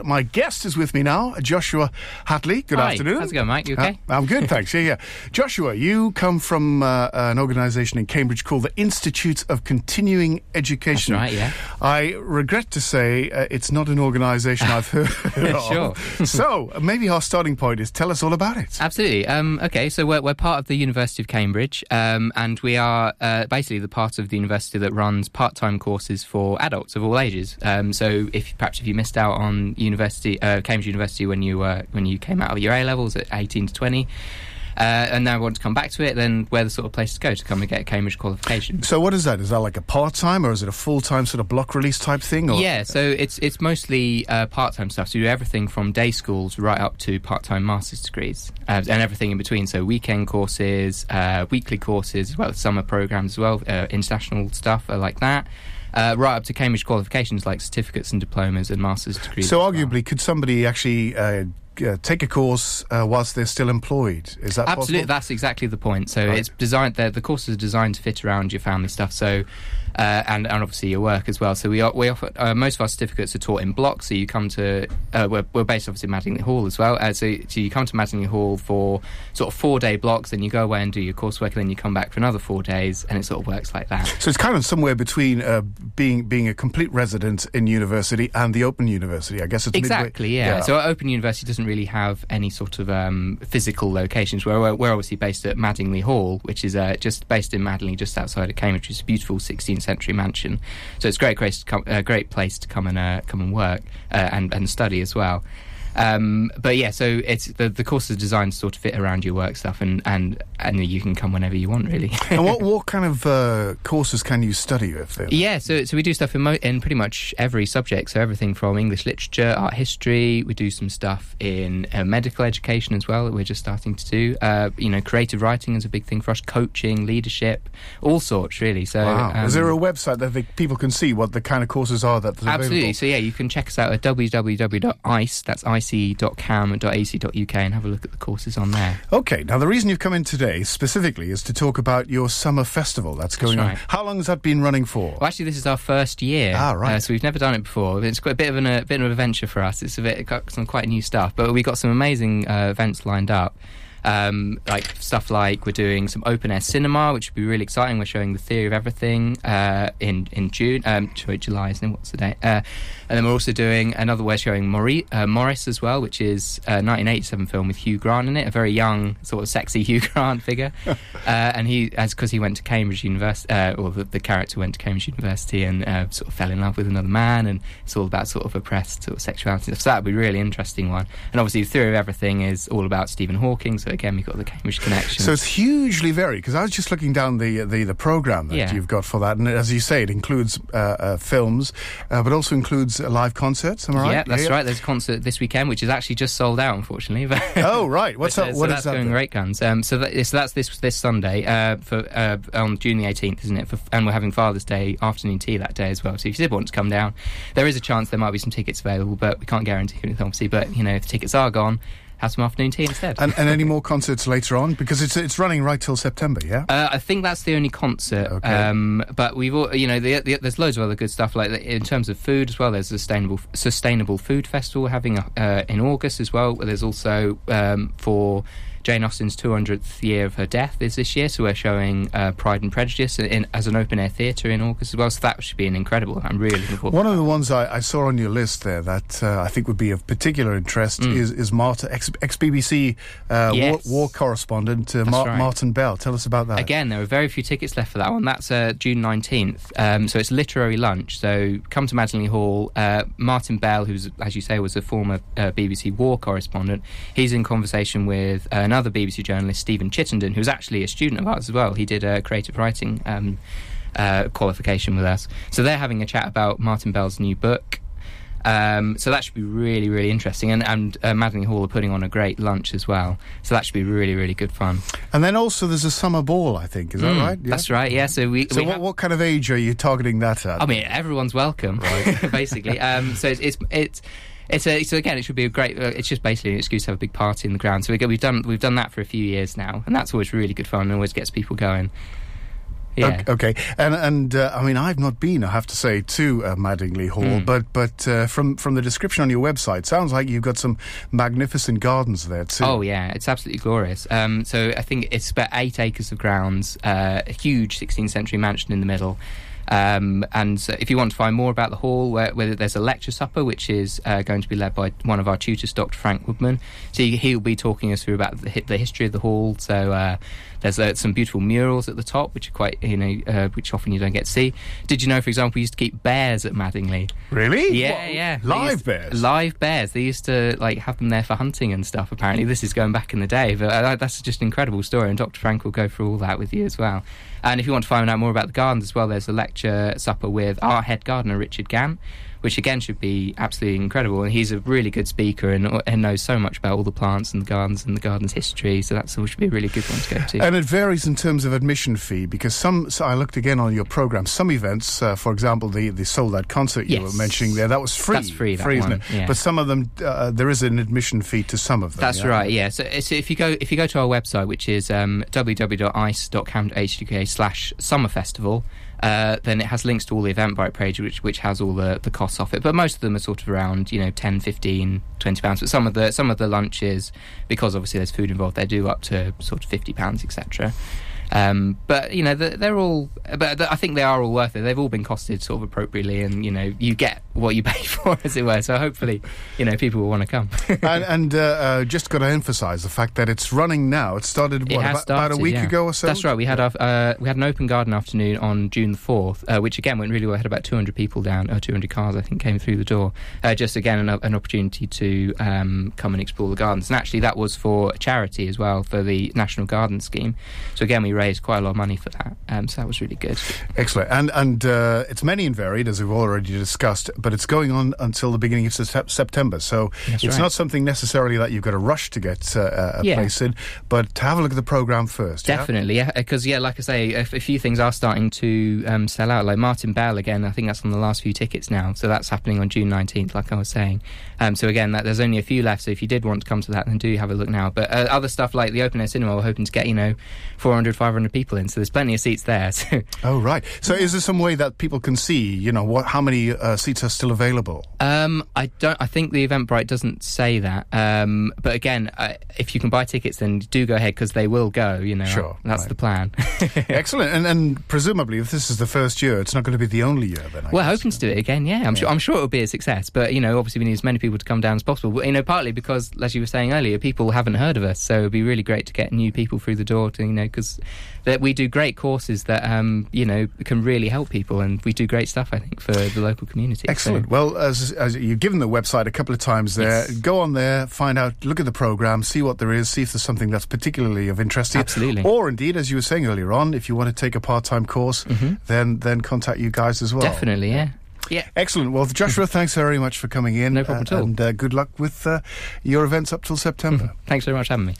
My guest is with me now, Joshua Hatley. Good afternoon. How's it going, Mike? You okay? I'm good, thanks. Yeah. Joshua, you come from an organisation in Cambridge called the Institute of Continuing Education. That's right, yeah. I regret to say it's not an organisation I've heard of. Sure. So, maybe our starting point is tell us all about it. Absolutely. Okay, so we're part of the University of Cambridge, and we are basically the part of the university that runs part-time courses for adults of all ages. So if you missed out on Cambridge University when you came out of your A levels at 18 to 20, and now want to come back to it, then we're the sort of place to go to come and get a Cambridge qualification. So what is that? Is that like a part-time, or is it a full-time sort of block release type thing? Or? Yeah, so it's mostly part-time stuff. So you do everything from day schools right up to part-time master's degrees, and everything in between. So weekend courses, weekly courses, as well as summer programs as well, international stuff like that. Right up to Cambridge qualifications like certificates and diplomas and master's degrees. So arguably, could somebody actually take a course whilst they're still employed? Is that Absolutely, possible? that's exactly the point. So Right. it's designed. The courses are designed to fit around your family stuff. So. And obviously your work as well. So we offer most of our certificates are taught in blocks. So you come to we're based obviously in Madingley Hall as well. So you come to Madingley Hall for sort of 4-day blocks, then you go away and do your coursework, and then you come back for another 4 days, and it sort of works like that. So it's kind of somewhere between being a complete resident in university and the Open University. I guess it's exactly midway. yeah. So our Open University doesn't really have any sort of physical locations. We're obviously based at Madingley Hall, which is just based in Madingley, just outside of Cambridge. It's a beautiful 16th century mansion, so it's a great place to come and work and study as well. But yeah, so it's the course is designed to sort of fit around your work stuff, and you can come whenever you want, really. And what kind of courses can you study with? Yeah, so we do stuff in pretty much every subject. So everything from English literature, art history. We do some stuff in medical education as well that we're just starting to do. Creative writing is a big thing for us. Coaching, leadership, all sorts, really. So wow. Is there a website that people can see what the kind of courses are that's available? Absolutely. So yeah, you can check us out at www.ice. That's ic.cam.ac.uk and have a look at the courses on there. Okay, now the reason you've come in today specifically is to talk about your summer festival that's going on. How long has that been running for? Well, actually, this is our first year. Right. So we've never done it before. It's quite a bit of an adventure for us. It's got some quite new stuff, but we've got some amazing events lined up. Like stuff like we're doing some open air cinema, which would be really exciting. We're showing The Theory of Everything in June, July, isn't it? What's the date? And then we're also doing we're showing Morris as well, which is a 1987 film with Hugh Grant in it, a very young, sort of sexy Hugh Grant figure. And because he went to Cambridge University, or the character went to Cambridge University and sort of fell in love with another man, and it's all about sort of oppressed sort of sexuality. So that would be a really interesting one. And obviously The Theory of Everything is all about Stephen Hawking, so again we've got the Cambridge connection. So it's hugely varied, because I was just looking down the programme that you've got for that, and as you say, it includes films, but also includes live concerts, am I right? Yeah, that's right. There's a concert this weekend, which is actually just sold out, unfortunately. Oh, right. What's that? What is that? That's going great guns. So that's this Sunday on June the 18th, isn't it? And we're having Father's Day afternoon tea that day as well. So if you did want to come down, there is a chance there might be some tickets available, but we can't guarantee anything, obviously. But if the tickets are gone, have some afternoon tea instead. And any more concerts later on? Because it's running right till September, yeah? I think that's the only concert. Okay. But we've all, there's loads of other good stuff. Like in terms of food as well, there's a sustainable food festival we're having in August as well. There's also for Jane Austen's 200th year of her death is this year, so we're showing Pride and Prejudice as an open-air theatre in August as well, so that should be an incredible. I'm really looking forward to One of the ones I saw on your list there that I think would be of particular interest is Marta, ex-BBC war correspondent Martin Bell. Tell us about that. Again, there are very few tickets left for that one. That's June 19th, so it's literary lunch, so come to Madingley Hall. Martin Bell, who's, as you say, was a former BBC war correspondent, he's in conversation with another BBC journalist, Stephen Chittenden, who's actually a student of ours as well. He did a creative writing qualification with us. So they're having a chat about Martin Bell's new book. So that should be really, really interesting. And Madingley Hall are putting on a great lunch as well. So that should be really, really good fun. And then also there's a summer ball, I think. Is that right? Yeah? That's right, yeah. So what kind of age are you targeting that at? I mean, everyone's welcome, right? Basically. So again, it should be a great. It's just basically an excuse to have a big party in the ground. So we've done that for a few years now, and that's always really good fun and always gets people going. Yeah. Okay. And I mean, I've not been, I have to say, to Madingley Hall, but from the description on your website, sounds like you've got some magnificent gardens there too. Oh yeah, it's absolutely glorious. So I think it's about 8 acres of grounds, a huge 16th century mansion in the middle. And so if you want to find more about the hall, whether there's a lecture supper, which is going to be led by one of our tutors, Dr. Frank Woodman. So he'll be talking us through about the history of the hall. So there's some beautiful murals at the top, which are quite, which often you don't get to see. Did you know, for example, we used to keep bears at Madingley? Really? Yeah, yeah. Live bears? Live bears. They used to have them there for hunting and stuff, apparently. This is going back in the day, but that's just an incredible story, and Dr. Frank will go through all that with you as well. And if you want to find out more about the gardens as well, there's a lecture supper with our head gardener, Richard Gant, which again should be absolutely incredible. And he's a really good speaker and knows so much about all the plants and the garden's history. So that should be a really good one to go to. And it varies in terms of admission fee, because so I looked again on your programme, some events, for example, the Sold Out concert you were mentioning there, that was free. That's free, isn't it? Yeah. But some of them, there is an admission fee to some of them. That's right, yeah. So if you go to our website, which is www.ice.cam.hk/summerfestival, then it has links to all the Eventbrite page, which has all the costs off it. But most of them are sort of around, 10, 15, £20. But some of the lunches, because obviously there's food involved, they do up to sort of £50, etc. But they're all. But I think they are all worth it. They've all been costed sort of appropriately, and you get what you pay for, as it were. So hopefully, people will want to come. and just got to emphasise the fact that it's running now. It started about a week ago or so. That's right. We had an open garden afternoon on June the 4th, which again went really well. We had about 200 people down, 200 cars I think came through the door. Just again an opportunity to come and explore the gardens. And actually that was for a charity as well, for the National Garden Scheme. So again we raised quite a lot of money for that, so that was really good. Excellent. And it's many and varied, as we've already discussed, but it's going on until the beginning of September, so it's not something necessarily that you've got to rush to get a place in, but have a look at the programme first. Definitely, because like I say, a few things are starting to sell out, like Martin Bell again. I think that's on the last few tickets now, so that's happening on June 19th, like I was saying. So again, there's only a few left, so if you did want to come to that, then do have a look now. But other stuff like the open air cinema, we're hoping to get 400, 500 people in, so there's plenty of seats there. So. Oh, right. So is there some way that people can see, how many seats are still available? I think the Eventbrite doesn't say that. But again, if you can buy tickets, then do go ahead, because they will go, Sure. That's the plan. Excellent. And presumably, if this is the first year, it's not going to be the only year then, We're hoping to do it again, yeah. I'm sure it will be a success. But, obviously we need as many people to come down as possible. But, partly because, as you were saying earlier, people haven't heard of us. So it would be really great to get new people through the door to, because we do great courses that, can really help people. And we do great stuff, I think, for the local community. Excellent. So. Well, as you've given the website a couple of times there, go on there, find out, look at the programme, see what there is, see if there's something that's particularly of interest to you. Absolutely. Or indeed, as you were saying earlier on, if you want to take a part-time course, then contact you guys as well. Definitely, yeah. Yeah. Excellent. Well, Joshua, thanks very much for coming in. No problem at all. And good luck with your events up till September. Thanks very much for having me.